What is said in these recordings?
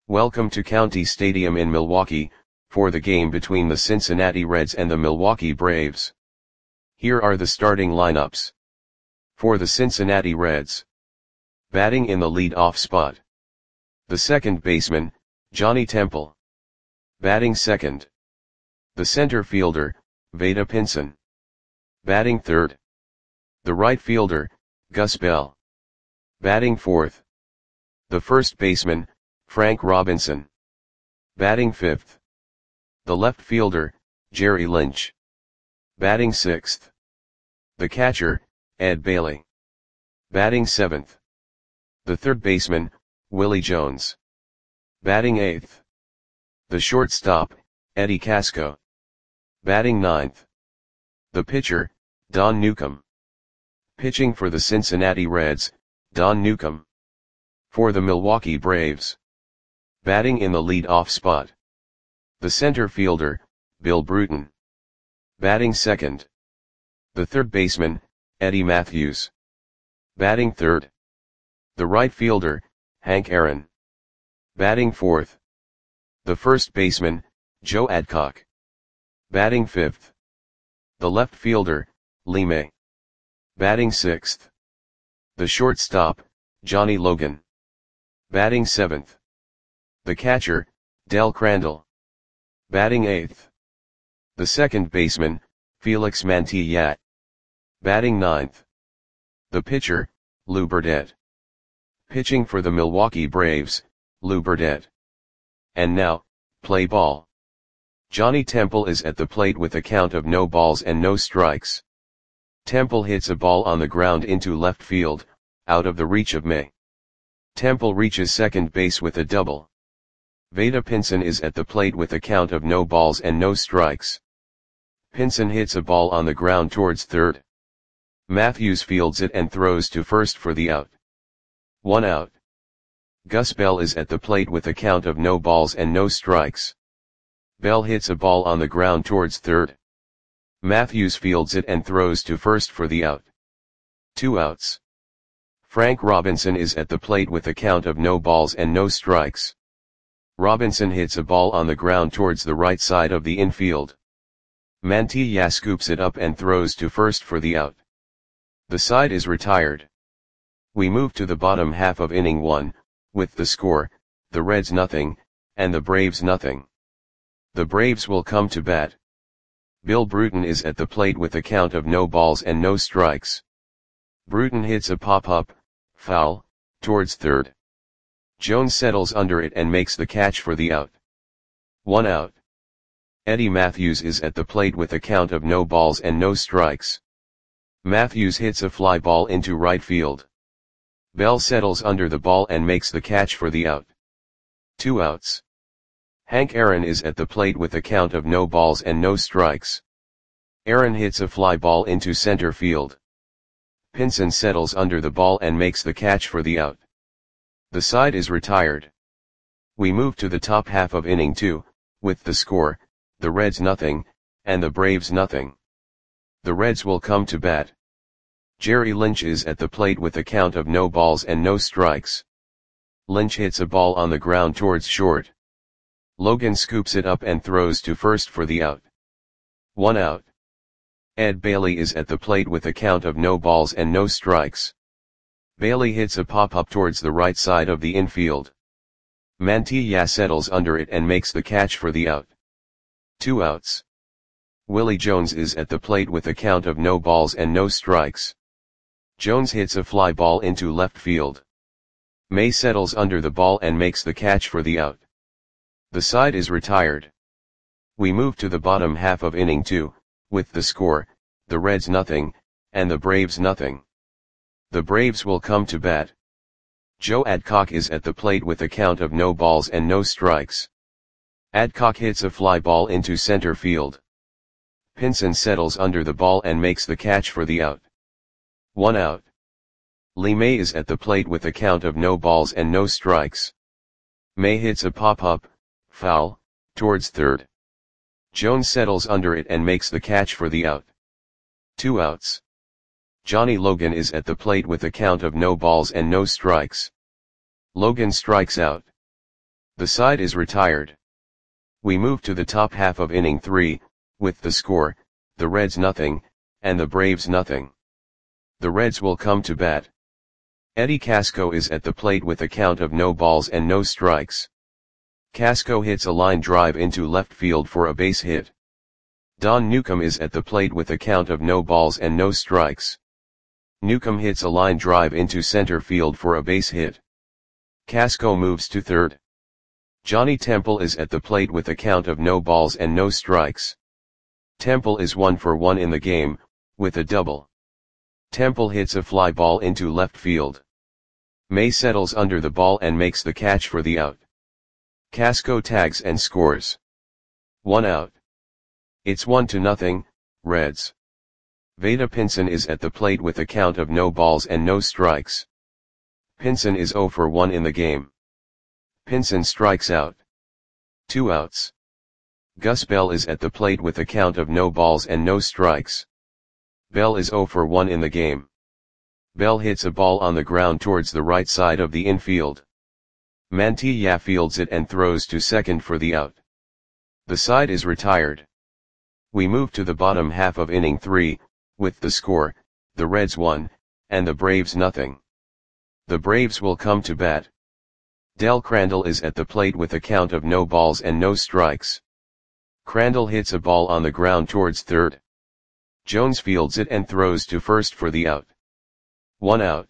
Welcome to County Stadium in Milwaukee, for the game between the Cincinnati Reds and the Milwaukee Braves. Here are the starting lineups. For the Cincinnati Reds. Batting in the lead-off spot. The second baseman, Johnny Temple. Batting second. The center fielder, Vada Pinson. Batting third. The right fielder, Gus Bell. Batting fourth. The first baseman, Frank Robinson. Batting fifth. The left fielder, Jerry Lynch. Batting sixth. The catcher, Ed Bailey. Batting seventh. The third baseman, Willie Jones. Batting eighth. The shortstop, Eddie Casco. Batting ninth. The pitcher, Don Newcomb. Pitching for the Cincinnati Reds, Don Newcomb. For the Milwaukee Braves. Batting in the lead-off spot. The center fielder, Bill Bruton. Batting second. The third baseman, Eddie Matthews. Batting third. The right fielder, Hank Aaron. Batting fourth. The first baseman, Joe Adcock. Batting fifth. The left fielder, Lee May. Batting sixth. The shortstop, Johnny Logan. Batting seventh. The catcher, Del Crandall. Batting eighth. The second baseman, Felix Mantilla. Batting ninth. The pitcher, Lou Burdett. Pitching for the Milwaukee Braves, Lou Burdett. And now, play ball. Johnny Temple is at the plate with a count of no balls and no strikes. Temple hits a ball on the ground into left field, out of the reach of May. Temple reaches second base with a double. Vada Pinson is at the plate with a count of no balls and no strikes. Pinson hits a ball on the ground towards third. Matthews fields it and throws to first for the out. 1 out. Gus Bell is at the plate with a count of no balls and no strikes. Bell hits a ball on the ground towards third. Matthews fields it and throws to first for the out. 2 outs. Frank Robinson is at the plate with a count of no balls and no strikes. Robinson hits a ball on the ground towards the right side of the infield. Mantilla scoops it up and throws to first for the out. The side is retired. We move to the bottom half of inning 1, with the score, the Reds nothing, and the Braves nothing. The Braves will come to bat. Bill Bruton is at the plate with a count of no balls and no strikes. Bruton hits a pop-up, foul, towards third. Jones settles under it and makes the catch for the out. 1 out. Eddie Matthews is at the plate with a count of no balls and no strikes. Matthews hits a fly ball into right field. Bell settles under the ball and makes the catch for the out. 2 outs. Hank Aaron is at the plate with a count of no balls and no strikes. Aaron hits a fly ball into center field. Pinson settles under the ball and makes the catch for the out. The side is retired. We move to the top half of inning 2, with the score, the Reds nothing, and the Braves nothing. The Reds will come to bat. Jerry Lynch is at the plate with a count of no balls and no strikes. Lynch hits a ball on the ground towards short. Logan scoops it up and throws to first for the out. 1 out. Ed Bailey is at the plate with a count of no balls and no strikes. Bailey hits a pop-up towards the right side of the infield. Mantilla settles under it and makes the catch for the out. 2 outs. Willie Jones is at the plate with a count of no balls and no strikes. Jones hits a fly ball into left field. May settles under the ball and makes the catch for the out. The side is retired. We move to the bottom half of inning 2, with the score, the Reds nothing, and the Braves nothing. The Braves will come to bat. Joe Adcock is at the plate with a count of no balls and no strikes. Adcock hits a fly ball into center field. Pinson settles under the ball and makes the catch for the out. 1 out. Lee May is at the plate with a count of no balls and no strikes. May hits a pop-up, foul, towards third. Jones settles under it and makes the catch for the out. 2 outs. Johnny Logan is at the plate with a count of no balls and no strikes. Logan strikes out. The side is retired. We move to the top half of inning 3, with the score, the Reds nothing, and the Braves nothing. The Reds will come to bat. Eddie Casco is at the plate with a count of no balls and no strikes. Casco hits a line drive into left field for a base hit. Don Newcomb is at the plate with a count of no balls and no strikes. Newcomb hits a line drive into center field for a base hit. Casco moves to third. Johnny Temple is at the plate with a count of no balls and no strikes. Temple is 1 for 1 in the game, with a double. Temple hits a fly ball into left field. May settles under the ball and makes the catch for the out. Casco tags and scores. 1 out. It's 1-0, Reds. Vada Pinson is at the plate with a count of no balls and no strikes. Pinson is 0 for 1 in the game. Pinson strikes out. 2 outs. Gus Bell is at the plate with a count of no balls and no strikes. Bell is 0 for 1 in the game. Bell hits a ball on the ground towards the right side of the infield. Mantilla fields it and throws to second for the out. The side is retired. We move to the bottom half of inning 3, with the score, the Reds 1, and the Braves nothing. The Braves will come to bat. Del Crandall is at the plate with a count of no balls and no strikes. Crandall hits a ball on the ground towards third. Jones fields it and throws to first for the out. 1 out.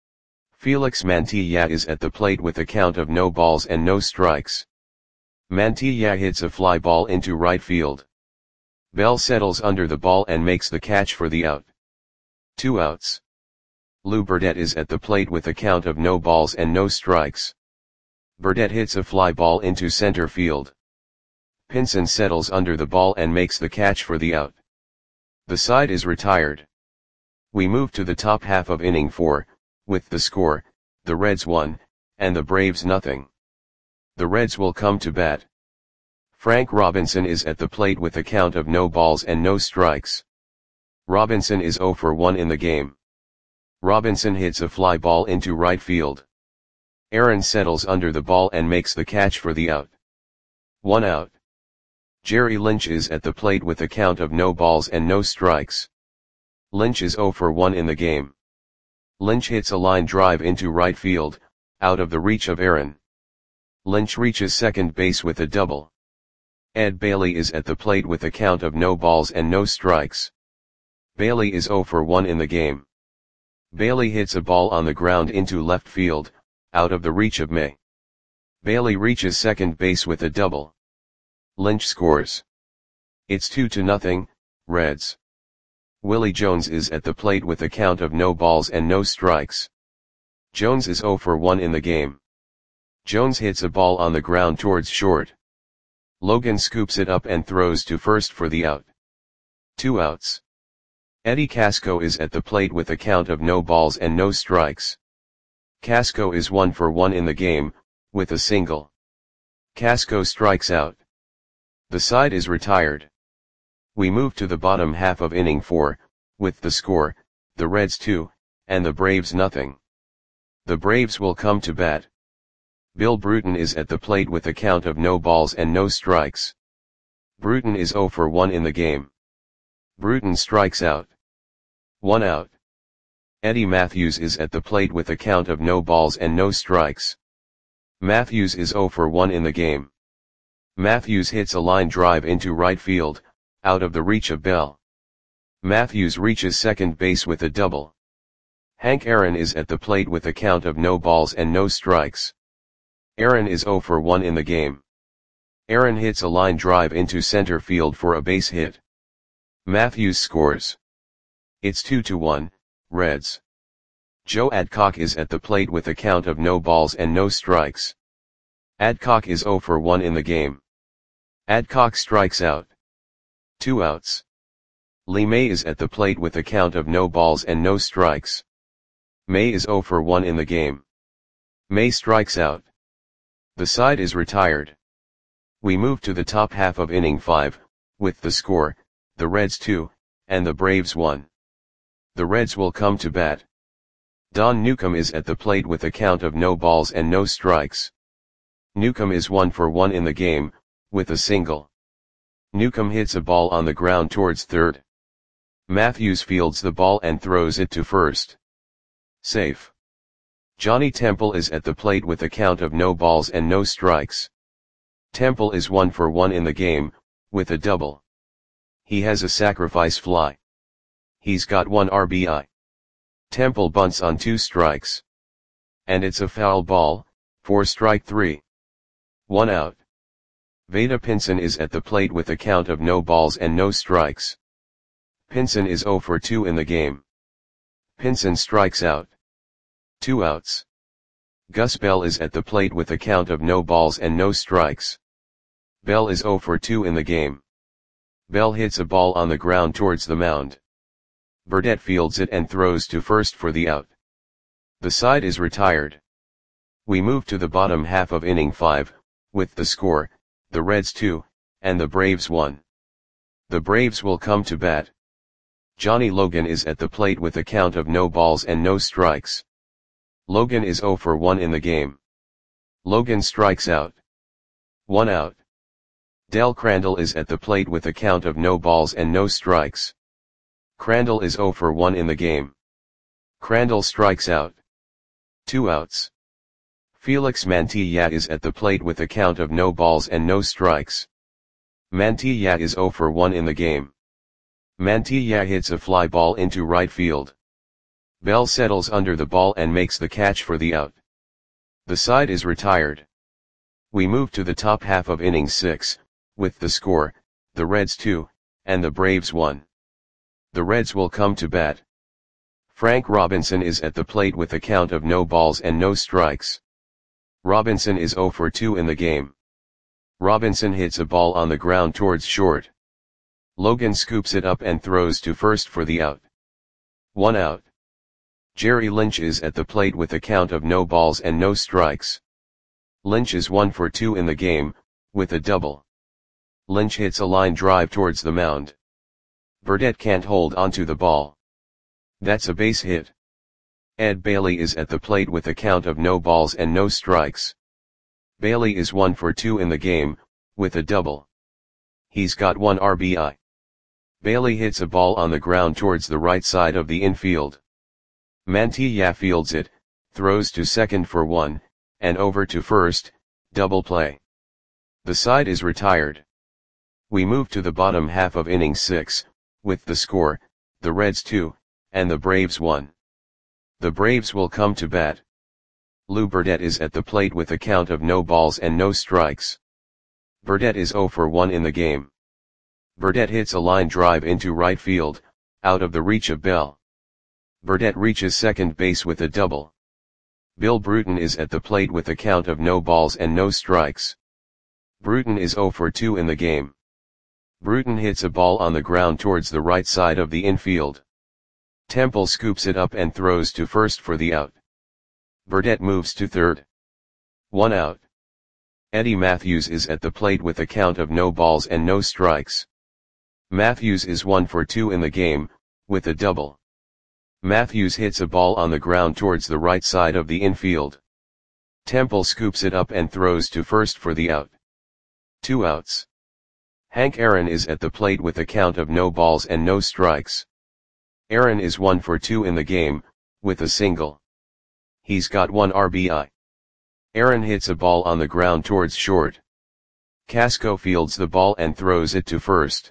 Felix Mantilla is at the plate with a count of no balls and no strikes. Mantilla hits a fly ball into right field. Bell settles under the ball and makes the catch for the out. 2 outs. Lou Burdette is at the plate with a count of no balls and no strikes. Burdette hits a fly ball into center field. Pinson settles under the ball and makes the catch for the out. The side is retired. We move to the top half of inning 4, with the score, the Reds 1, and the Braves nothing. The Reds will come to bat. Frank Robinson is at the plate with a count of no balls and no strikes. Robinson is 0 for 1 in the game. Robinson hits a fly ball into right field. Aaron settles under the ball and makes the catch for the out. 1 out. Jerry Lynch is at the plate with a count of no balls and no strikes. Lynch is 0 for 1 in the game. Lynch hits a line drive into right field, out of the reach of Aaron. Lynch reaches second base with a double. Ed Bailey is at the plate with a count of no balls and no strikes. Bailey is 0 for 1 in the game. Bailey hits a ball on the ground into left field, out of the reach of May. Bailey reaches second base with a double. Lynch scores. It's 2-0, Reds. Willie Jones is at the plate with a count of no balls and no strikes. Jones is 0 for 1 in the game. Jones hits a ball on the ground towards short. Logan scoops it up and throws to first for the out. 2 outs. Eddie Casco is at the plate with a count of no balls and no strikes. Casco is 1 for 1 in the game, with a single. Casco strikes out. The side is retired. We move to the bottom half of inning 4, with the score, the Reds 2, and the Braves nothing. The Braves will come to bat. Bill Bruton is at the plate with a count of no balls and no strikes. Bruton is 0 for 1 in the game. Bruton strikes out. 1 out. Eddie Matthews is at the plate with a count of no balls and no strikes. Matthews is 0 for 1 in the game. Matthews hits a line drive into right field, out of the reach of Bell. Matthews reaches second base with a double. Hank Aaron is at the plate with a count of no balls and no strikes. Aaron is 0 for 1 in the game. Aaron hits a line drive into center field for a base hit. Matthews scores. It's 2-1, Reds. Joe Adcock is at the plate with a count of no balls and no strikes. Adcock is 0 for 1 in the game. Adcock strikes out. 2 outs. Lee May is at the plate with a count of no balls and no strikes. May is 0 for 1 in the game. May strikes out. The side is retired. We move to the top half of inning 5, with the score, the Reds 2, and the Braves 1. The Reds will come to bat. Don Newcomb is at the plate with a count of no balls and no strikes. Newcomb is 1 for 1 in the game, with a single. Newcomb hits a ball on the ground towards third. Matthews fields the ball and throws it to first. Safe. Johnny Temple is at the plate with a count of no balls and no strikes. Temple is 1 for 1 in the game, with a double. He has a sacrifice fly. He's got 1 RBI. Temple bunts on 2 strikes. And it's a foul ball, for strike 3. 1 out. Vada Pinson is at the plate with a count of no balls and no strikes. Pinson is 0 for 2 in the game. Pinson strikes out. 2 outs. Gus Bell is at the plate with a count of no balls and no strikes. Bell is 0 for 2 in the game. Bell hits a ball on the ground towards the mound. Burdette fields it and throws to first for the out. The side is retired. We move to the bottom half of inning 5, with the score, the Reds 2, and the Braves 1. The Braves will come to bat. Johnny Logan is at the plate with a count of no balls and no strikes. Logan is 0 for 1 in the game. Logan strikes out. 1 out. Del Crandall is at the plate with a count of no balls and no strikes. Crandall is 0 for 1 in the game. Crandall strikes out. 2 outs. Felix Mantilla is at the plate with a count of no balls and no strikes. Mantilla is 0 for 1 in the game. Mantilla hits a fly ball into right field. Bell settles under the ball and makes the catch for the out. The side is retired. We move to the top half of inning 6, with the score, the Reds 2, and the Braves 1. The Reds will come to bat. Frank Robinson is at the plate with a count of no balls and no strikes. Robinson is 0 for 2 in the game. Robinson hits a ball on the ground towards short. Logan scoops it up and throws to first for the out. 1 out. Jerry Lynch is at the plate with a count of no balls and no strikes. Lynch is 1 for 2 in the game, with a double. Lynch hits a line drive towards the mound. Burdette can't hold onto the ball. That's a base hit. Ed Bailey is at the plate with a count of no balls and no strikes. Bailey is 1 for 2 in the game, with a double. He's got 1 RBI. Bailey hits a ball on the ground towards the right side of the infield. Mantilla fields it, throws to second for 1, and over to first, double play. The side is retired. We move to the bottom half of inning 6, with the score, the Reds 2, and the Braves 1. The Braves will come to bat. Lou Burdette is at the plate with a count of no balls and no strikes. Burdette is 0 for 1 in the game. Burdette hits a line drive into right field, out of the reach of Bell. Burdette reaches second base with a double. Bill Bruton is at the plate with a count of no balls and no strikes. Bruton is 0 for 2 in the game. Bruton hits a ball on the ground towards the right side of the infield. Temple scoops it up and throws to first for the out. Burdette moves to third. 1 out. Eddie Matthews is at the plate with a count of no balls and no strikes. Matthews is 1 for 2 in the game, with a double. Matthews hits a ball on the ground towards the right side of the infield. Temple scoops it up and throws to first for the out. 2 outs. Hank Aaron is at the plate with a count of no balls and no strikes. Aaron is 1 for 2 in the game, with a single. He's got 1 RBI. Aaron hits a ball on the ground towards short. Casco fields the ball and throws it to first.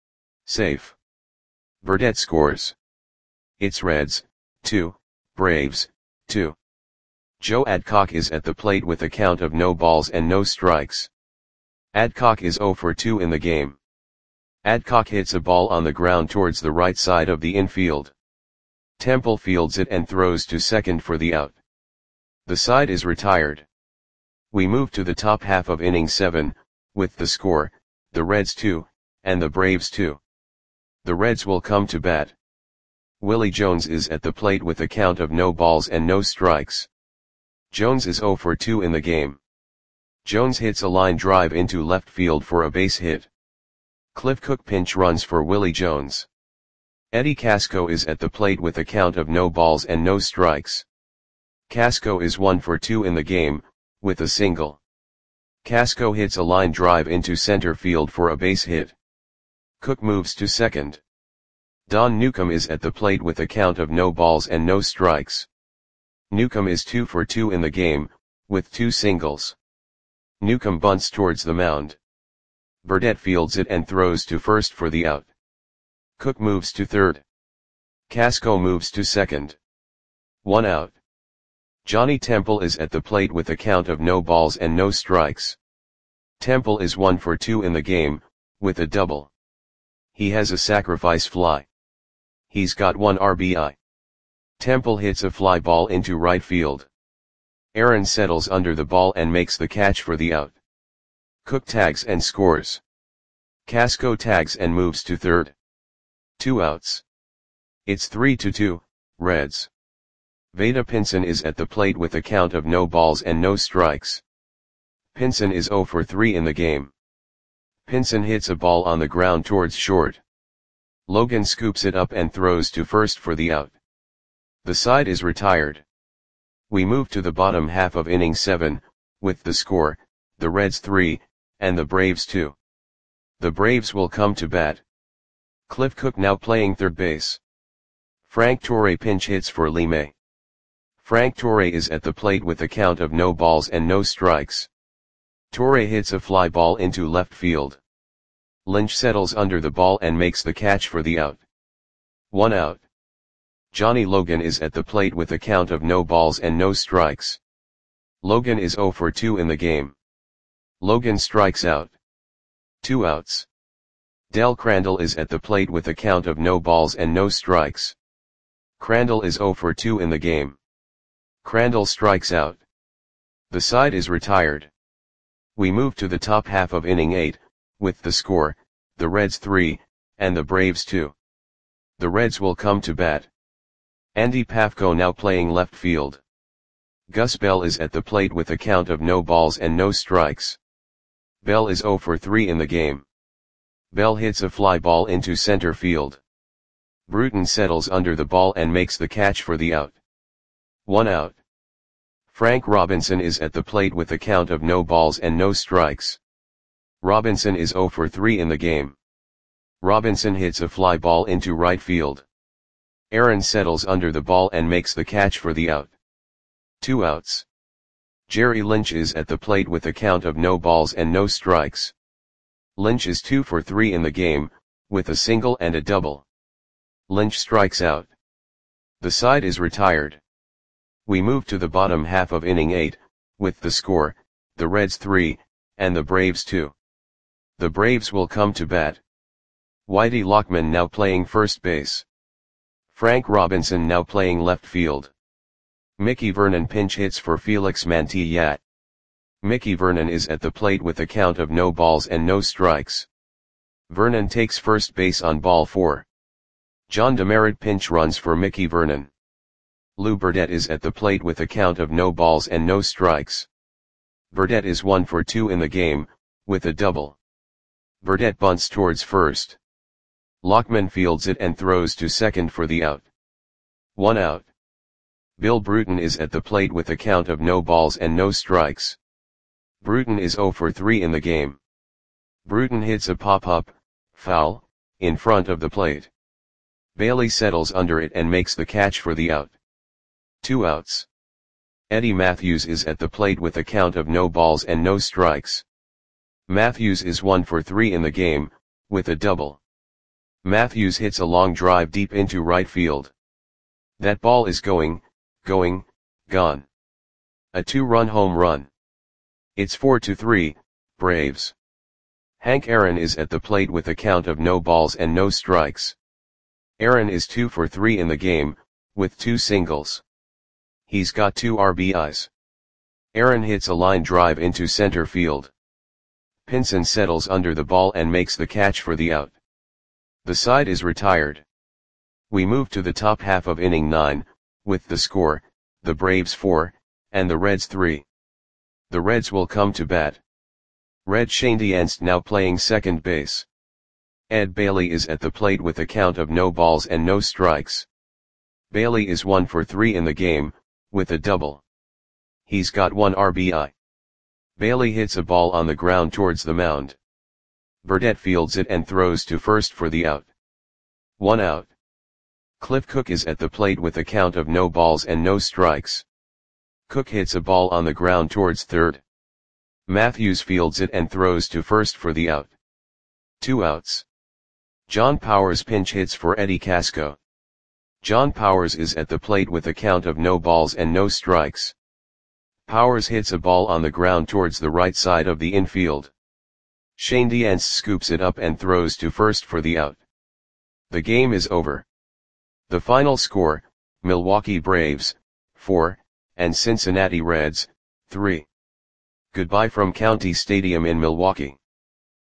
Safe. Burdette scores. It's Reds, 2, Braves, 2. Joe Adcock is at the plate with a count of no balls and no strikes. Adcock is 0 for 2 in the game. Adcock hits a ball on the ground towards the right side of the infield. Temple fields it and throws to second for the out. The side is retired. We move to the top half of inning 7, with the score, the Reds 2, and the Braves 2. The Reds will come to bat. Willie Jones is at the plate with a count of no balls and no strikes. Jones is 0 for 2 in the game. Jones hits a line drive into left field for a base hit. Cliff Cook pinch runs for Willie Jones. Eddie Casco is at the plate with a count of no balls and no strikes. Casco is 1 for 2 in the game, with a single. Casco hits a line drive into center field for a base hit. Cook moves to second. Don Newcomb is at the plate with a count of no balls and no strikes. Newcomb is 2 for 2 in the game, with 2 singles. Newcomb bunts towards the mound. Burdette fields it and throws to first for the out. Cook moves to third. Casco moves to second. 1 out. Johnny Temple is at the plate with a count of no balls and no strikes. Temple is 1 for 2 in the game, with a double. He has a sacrifice fly. He's got 1 RBI. Temple hits a fly ball into right field. Aaron settles under the ball and makes the catch for the out. Cook tags and scores. Casco tags and moves to third. 2 outs. It's 3-2, Reds. Vada Pinson is at the plate with a count of no balls and no strikes. Pinson is 0 for 3 in the game. Pinson hits a ball on the ground towards short. Logan scoops it up and throws to first for the out. The side is retired. We move to the bottom half of inning 7, with the score, the Reds 3, and the Braves 2. The Braves will come to bat. Cliff Cook now playing third base. Frank Torre pinch hits for Lee May. Frank Torre is at the plate with a count of no balls and no strikes. Torre hits a fly ball into left field. Lynch settles under the ball and makes the catch for the out. 1 out. Johnny Logan is at the plate with a count of no balls and no strikes. Logan is 0 for 2 in the game. Logan strikes out. 2 outs. Del Crandall is at the plate with a count of no balls and no strikes. Crandall is 0 for 2 in the game. Crandall strikes out. The side is retired. We move to the top half of inning 8, with the score, the Reds 3, and the Braves 2. The Reds will come to bat. Andy Pafko now playing left field. Gus Bell is at the plate with a count of no balls and no strikes. Bell is 0 for 3 in the game. Bell hits a fly ball into center field. Bruton settles under the ball and makes the catch for the out. 1 out. Frank Robinson is at the plate with a count of no balls and no strikes. Robinson is 0 for 3 in the game. Robinson hits a fly ball into right field. Aaron settles under the ball and makes the catch for the out. 2 outs. Jerry Lynch is at the plate with a count of no balls and no strikes. Lynch is 2 for 3 in the game, with a single and a double. Lynch strikes out. The side is retired. We move to the bottom half of inning 8, with the score, the Reds 3, and the Braves 2. The Braves will come to bat. Whitey Lockman now playing first base. Frank Robinson now playing left field. Mickey Vernon pinch hits for Felix Mantilla. Mickey Vernon is at the plate with a count of no balls and no strikes. Vernon takes first base on ball 4. John Demerit pinch runs for Mickey Vernon. Lou Burdette is at the plate with a count of no balls and no strikes. Burdette is 1 for 2 in the game, with a double. Burdette bunts towards first. Lockman fields it and throws to second for the out. 1 out. Bill Bruton is at the plate with a count of no balls and no strikes. Bruton is 0 for 3 in the game. Bruton hits a pop-up, foul, in front of the plate. Bailey settles under it and makes the catch for the out. 2 outs. Eddie Matthews is at the plate with a count of no balls and no strikes. Matthews is 1 for 3 in the game, with a double. Matthews hits a long drive deep into right field. That ball is gone. A 2-run home run. It's 4-3, Braves. Hank Aaron is at the plate with a count of no balls and no strikes. Aaron is 2 for 3 in the game, with 2 singles. He's got 2 RBIs. Aaron hits a line drive into center field. Pinson settles under the ball and makes the catch for the out. The side is retired. We move to the top half of inning 9, with the score, the Braves 4, and the Reds 3. The Reds will come to bat. Red Schoendienst now playing second base. Ed Bailey is at the plate with a count of no balls and no strikes. Bailey is 1 for 3 in the game, with a double. He's got 1 RBI. Bailey hits a ball on the ground towards the mound. Burdette fields it and throws to first for the out. 1 out. Cliff Cook is at the plate with a count of no balls and no strikes. Cook hits a ball on the ground towards third. Matthews fields it and throws to first for the out. 2 outs. John Powers pinch hits for Eddie Casco. John Powers is at the plate with a count of no balls and no strikes. Powers hits a ball on the ground towards the right side of the infield. Shane Diance scoops it up and throws to first for the out. The game is over. The final score, Milwaukee Braves, 4, and Cincinnati Reds, 3. Goodbye from County Stadium in Milwaukee.